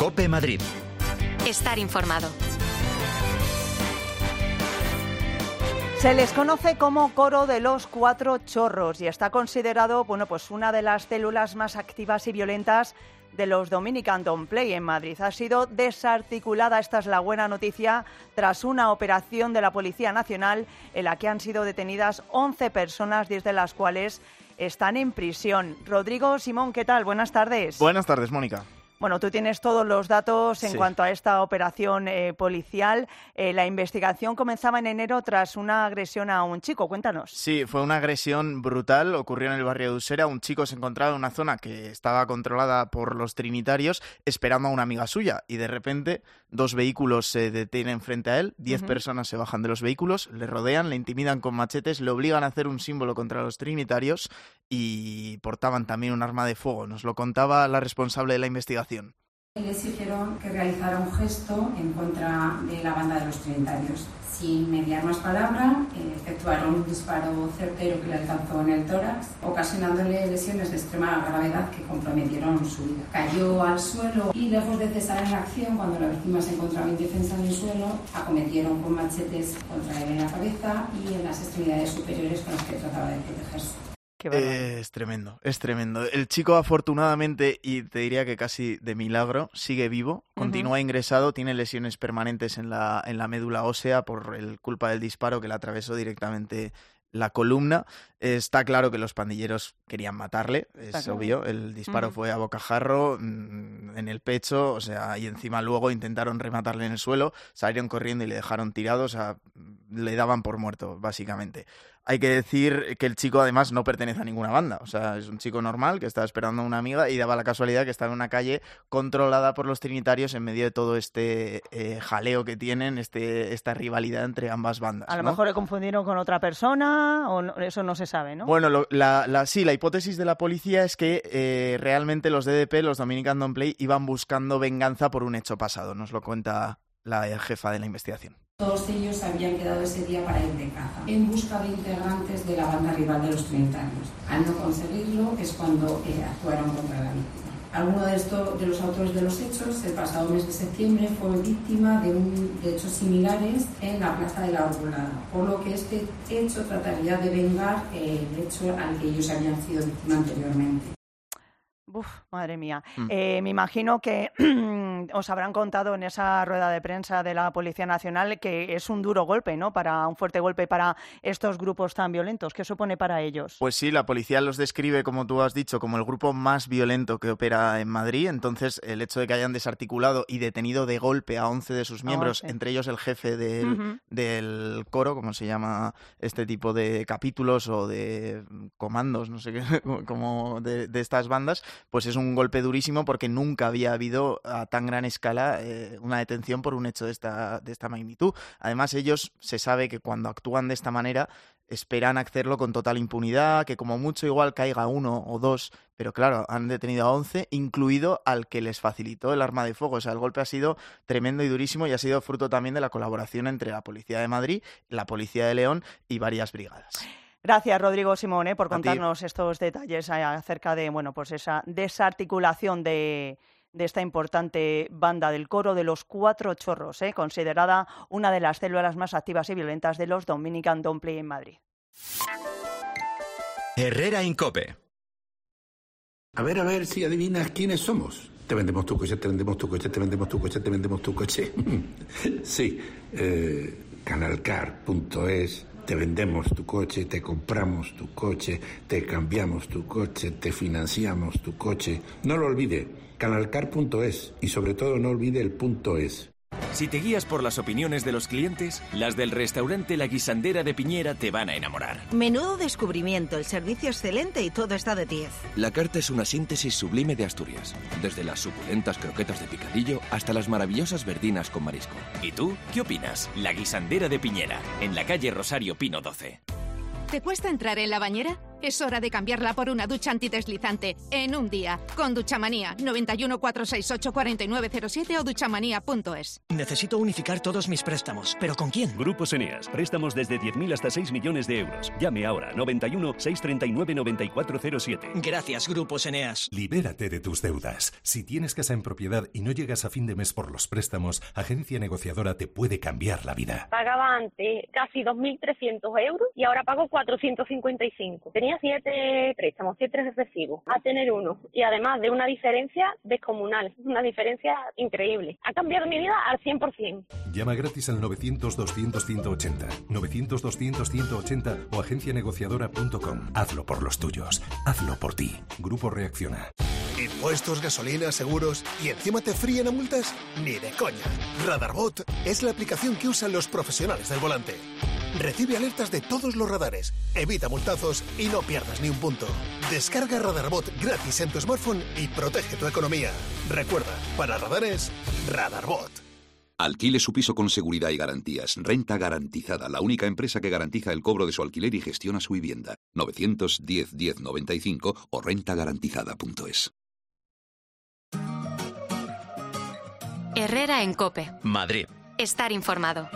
COPE Madrid. Estar informado. Se les conoce como Coro de los Cuatro Chorros y está considerado, pues una de las células más activas y violentas de los Dominican Don't Play en Madrid. Ha sido desarticulada, esta es la buena noticia, tras una operación de la Policía Nacional en la que han sido detenidas 11 personas, 10 de las cuales están en prisión. Rodrigo Simón, ¿qué tal? Buenas tardes. Buenas tardes, Mónica. Bueno, tú tienes todos los datos en cuanto a esta operación policial. La investigación comenzaba en enero tras una agresión a un chico. Cuéntanos. Sí, fue una agresión brutal. Ocurrió en el barrio de Usera. Un chico se encontraba en una zona que estaba controlada por los trinitarios esperando a una amiga suya. Y de repente 2 vehículos se detienen frente a él. 10 personas se bajan de los vehículos, le rodean, le intimidan con machetes, le obligan a hacer un símbolo contra los trinitarios y portaban también un arma de fuego. Nos lo contaba la responsable de la investigación. Le exigieron que realizara un gesto en contra de la banda de los trinitarios. Sin mediar más palabra, efectuaron un disparo certero que le alcanzó en el tórax, ocasionándole lesiones de extrema gravedad que comprometieron su vida. Cayó al suelo y, lejos de cesar en la acción, cuando la víctima se encontraba indefensa en el suelo, acometieron con machetes contra él en la cabeza y en las extremidades superiores con las que trataba de protegerse. Es tremendo, es tremendo. El chico, afortunadamente, y te diría que casi de milagro, sigue vivo, continúa ingresado, tiene lesiones permanentes en la médula ósea por culpa del disparo que le atravesó directamente la columna. Está claro que los pandilleros querían matarle, es obvio. El disparo fue a bocajarro, en el pecho, o sea, y encima luego intentaron rematarle en el suelo, salieron corriendo y le dejaron tirado, o sea, le daban por muerto, básicamente. Hay que decir que el chico además no pertenece a ninguna banda, o sea, es un chico normal que estaba esperando a una amiga y daba la casualidad que estaba en una calle controlada por los trinitarios en medio de todo este jaleo que tienen, esta rivalidad entre ambas bandas. A lo mejor le confundieron con otra persona o no, eso no se sabe, ¿no? Bueno, la hipótesis de la policía es que realmente los DDP, los Dominican Don't Play, iban buscando venganza por un hecho pasado, nos lo cuenta la jefa de la investigación. Todos ellos habían quedado ese día para ir de caza, en busca de integrantes de la banda rival de los trinitarios. Al no conseguirlo es cuando actuaron contra la víctima. Alguno de los autores de los hechos, el pasado mes de septiembre, fue víctima de hechos similares en la Plaza de la Orbolada, por lo que este hecho trataría de vengar el hecho al que ellos habían sido víctima anteriormente. Madre mía. Me imagino que os habrán contado en esa rueda de prensa de la Policía Nacional que es un duro golpe, ¿no? Un fuerte golpe para estos grupos tan violentos. ¿Qué supone para ellos? Pues sí, la policía los describe, como tú has dicho, como el grupo más violento que opera en Madrid. Entonces, el hecho de que hayan desarticulado y detenido de golpe a 11 de sus miembros, entre ellos el jefe del coro, como se llama este tipo de capítulos o de comandos, no sé qué, como de estas bandas, pues es un golpe durísimo porque nunca había habido a tan gran escala una detención por un hecho de esta magnitud. Además, ellos se sabe que cuando actúan de esta manera esperan hacerlo con total impunidad, que como mucho igual caiga 1 o 2, pero claro, han detenido a 11, incluido al que les facilitó el arma de fuego. O sea, el golpe ha sido tremendo y durísimo y ha sido fruto también de la colaboración entre la Policía de Madrid, la Policía de León y varias brigadas. Gracias, Rodrigo Simón, por contarnos estos detalles acerca de esa desarticulación de esta importante banda del Coro de los Cuatro Chorros, considerada una de las células más activas y violentas de los Dominican Don't Play en Madrid. Herrera en COPE. A ver si adivinas quiénes somos. Te vendemos tu coche, te vendemos tu coche, te vendemos tu coche, te vendemos tu coche. Sí, Canalcar.es. Te vendemos tu coche, te compramos tu coche, te cambiamos tu coche, te financiamos tu coche. No lo olvide, Canalcar.es y sobre todo no olvide el .es. Si te guías por las opiniones de los clientes, las del restaurante La Guisandera de Piñera te van a enamorar. Menudo descubrimiento, el servicio excelente y todo está de 10. La carta es una síntesis sublime de Asturias, desde las suculentas croquetas de picadillo hasta las maravillosas verdinas con marisco. ¿Y tú qué opinas? La Guisandera de Piñera, en la calle Rosario Pino 12. ¿Te cuesta entrar en la bañera? Es hora de cambiarla por una ducha antideslizante en un día. Con Duchamanía, 91 468 4907 o duchamanía.es. Necesito unificar todos mis préstamos, ¿pero con quién? Grupos Eneas. Préstamos desde 10.000 hasta 6 millones de euros. Llame ahora, 91 639 9407. Gracias, Grupos Eneas. Libérate de tus deudas. Si tienes casa en propiedad y no llegas a fin de mes por los préstamos, Agencia Negociadora te puede cambiar la vida. Pagaba antes casi 2.300 euros y ahora pago 455. Tenía 7 préstamos, 7 recibos, a tener uno. Y además de una diferencia descomunal, una diferencia increíble. Ha cambiado mi vida al 100%. Llama gratis al 900-200-180, 900-200-180 o agencianegociadora.com. Hazlo por los tuyos, hazlo por ti. Grupo Reacciona. Impuestos, gasolina, seguros y encima te fríen a multas? Ni de coña. Radarbot es la aplicación que usan los profesionales del volante. Recibe alertas de todos los radares, evita multazos y no pierdas ni un punto. Descarga Radarbot gratis en tu smartphone y protege tu economía. Recuerda, para radares, Radarbot. Alquile su piso con seguridad y garantías. Renta Garantizada, la única empresa que garantiza el cobro de su alquiler y gestiona su vivienda. 910 1095 o rentagarantizada.es. Herrera en COPE. Madrid. Estar informado.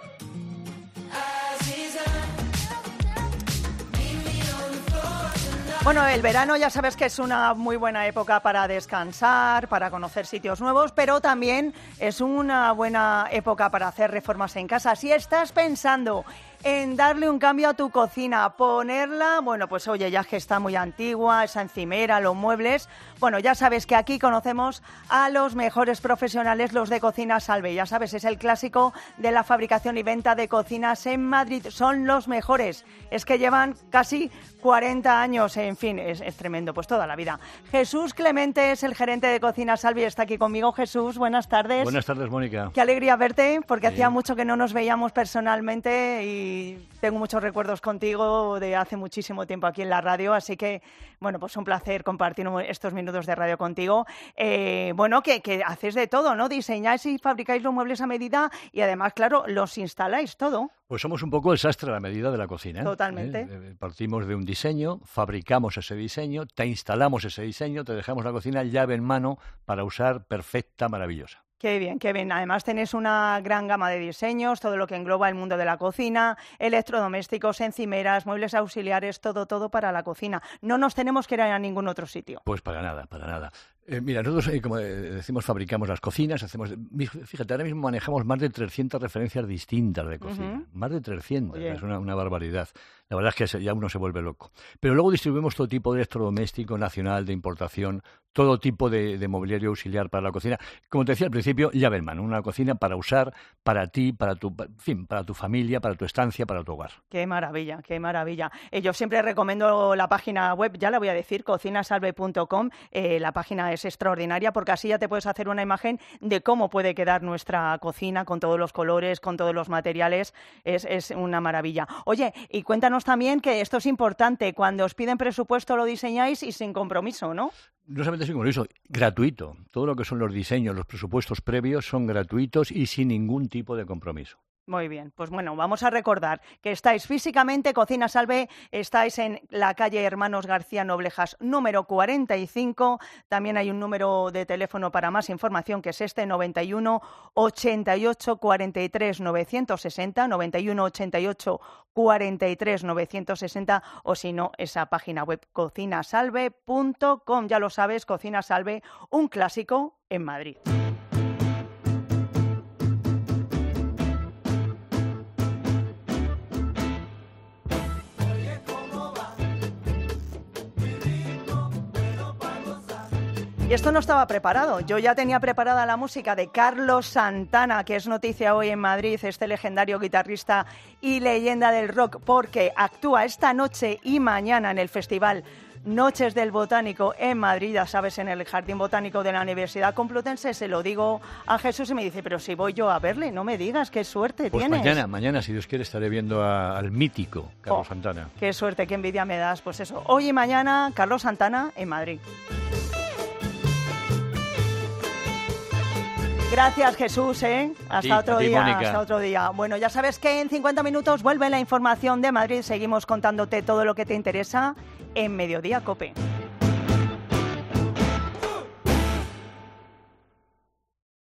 Bueno, el verano ya sabes que es una muy buena época para descansar, para conocer sitios nuevos, pero también es una buena época para hacer reformas en casa. Si estás pensando en darle un cambio a tu cocina, ponerla, bueno, pues oye, ya que está muy antigua, esa encimera, los muebles, bueno, ya sabes que aquí conocemos a los mejores profesionales, los de Cocina Salve. Ya sabes, es el clásico de la fabricación y venta de cocinas en Madrid. Son los mejores. Es que llevan casi 40 años, en fin, es tremendo, pues toda la vida. Jesús Clemente es el gerente de Cocina Salve y está aquí conmigo. Jesús, buenas tardes. Buenas tardes, Mónica. Qué alegría verte, porque hacía mucho que no nos veíamos personalmente y tengo muchos recuerdos contigo de hace muchísimo tiempo aquí en la radio, así que, bueno, pues un placer compartir estos minutos de radio contigo. Bueno, que haces de todo, ¿no? Diseñáis y fabricáis los muebles a medida y además, claro, los instaláis todo. Pues somos un poco el sastre a la medida de la cocina. Totalmente. Partimos de un diseño, fabricamos ese diseño, te instalamos ese diseño, te dejamos la cocina llave en mano para usar perfecta, maravillosa. Qué bien, qué bien. Además tenéis una gran gama de diseños, todo lo que engloba el mundo de la cocina, electrodomésticos, encimeras, muebles auxiliares, todo para la cocina. No nos tenemos que ir a ningún otro sitio. Pues para nada, para nada. Mira, nosotros, como decimos, fabricamos las cocinas, fíjate, ahora mismo manejamos más de 300 referencias distintas de cocina. Más de 300, oye, es una barbaridad. La verdad es que ya uno se vuelve loco. Pero luego distribuimos todo tipo de electrodoméstico nacional, de importación, todo tipo de mobiliario auxiliar para la cocina. Como te decía al principio, llave en mano, una cocina para usar para ti, para tu familia, para tu estancia, para tu hogar. Qué maravilla, qué maravilla. Yo siempre recomiendo la página web, ya la voy a decir, cocinasalve.com. La página es extraordinaria porque así ya te puedes hacer una imagen de cómo puede quedar nuestra cocina con todos los colores, con todos los materiales. Es una maravilla. Oye, y cuéntanos también que esto es importante, cuando os piden presupuesto lo diseñáis y sin compromiso, ¿no? No solamente sin compromiso, gratuito. Todo lo que son los diseños, los presupuestos previos son gratuitos y sin ningún tipo de compromiso. Muy bien, pues bueno, vamos a recordar que estáis físicamente, Cocina Salve, estáis en la calle Hermanos García Noblejas, número 45. También hay un número de teléfono para más información, que es este, 91 88 43 960, 91 88 43 960, o si no, esa página web cocinasalve.com. Ya lo sabes, Cocina Salve, un clásico en Madrid. Y esto no estaba preparado. Yo ya tenía preparada la música de Carlos Santana, que es noticia hoy en Madrid, este legendario guitarrista y leyenda del rock, porque actúa esta noche y mañana en el festival Noches del Botánico en Madrid, ya sabes, en el Jardín Botánico de la Universidad Complutense. Se lo digo a Jesús y me dice, pero si voy yo a verle, no me digas, qué suerte pues tienes. Mañana, si Dios quiere, estaré viendo al mítico Carlos Santana. Qué suerte, qué envidia me das. Pues eso, hoy y mañana, Carlos Santana en Madrid. Gracias, Jesús, ¿eh? Hasta otro día, Mónica. hasta otro día. Bueno, ya sabes que en 50 minutos vuelve la información de Madrid. Seguimos contándote todo lo que te interesa en Mediodía COPE.